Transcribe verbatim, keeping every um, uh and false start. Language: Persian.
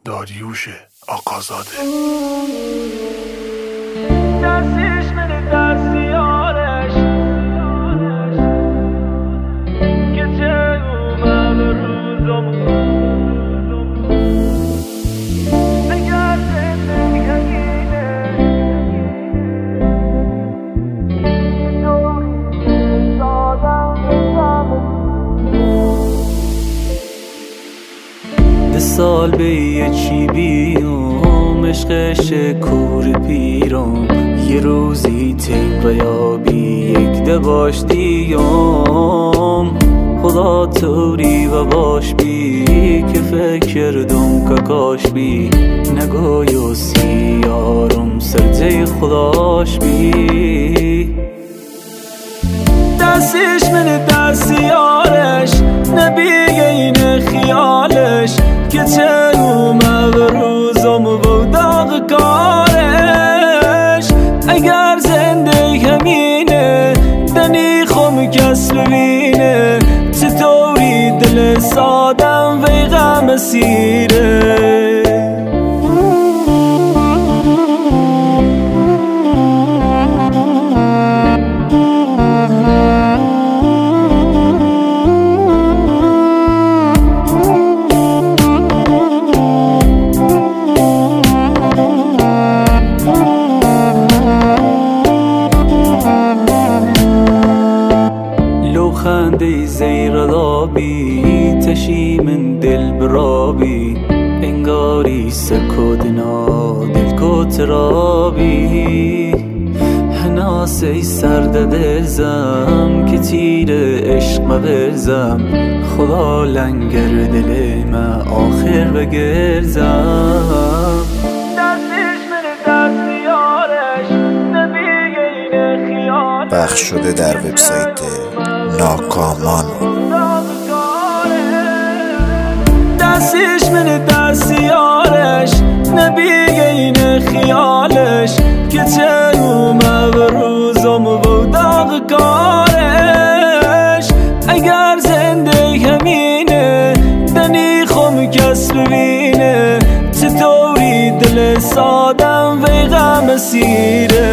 داریوش آقازاده. دستش من دستیارش که چه اومد روزم نگر زندگی هگینه ده سال به یه چی بیام عشقش کور پیرام یه روزی تیم یابی یک ده باش دیام خدا توری و باش بی که فکر کردم که کاش بی نگای و سیارم سرته خداش بی دستش من دستیارش نبیگه این خیالش که چه اومد روزم و داغ کارش اگر زنده همینه دنی خم کس ببینه چطوری دل سادم وی غم سیره خنده زیر لابی تشی من دل برابی انگاری سکودنا دل کو ترابی حناسی سرد دلزم که تیر عشق مبرزم خدا لنگر دل ما آخر بگرزم دستش من دستیارش نبیگه این خیال پخش شده در وبسایت ناکامان. دستش من دستیارش نبیگه این خیالش که چه اومد روزم و داغ کارش اگر زنده همینه دنی خم کس ببینه چطوری دل سادم وی غم سیره